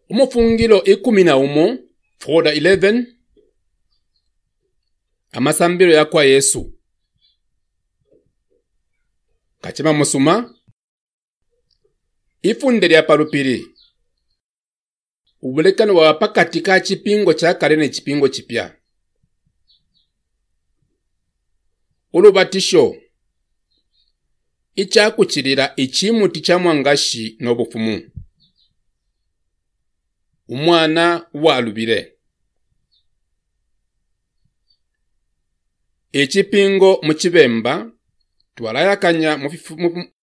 Umufungilo 11 Froda 11 amasambiro yakwa Yesu kachima musuma ifunde lya palupiri ubulekano wa pakati ka chipingo cha kale ne chipingo chipya. Ulubatisho ichakuchilira ichimuti cha mwangashi n'obufumu. Umwana walubire echipingo muchibemba twalayakanya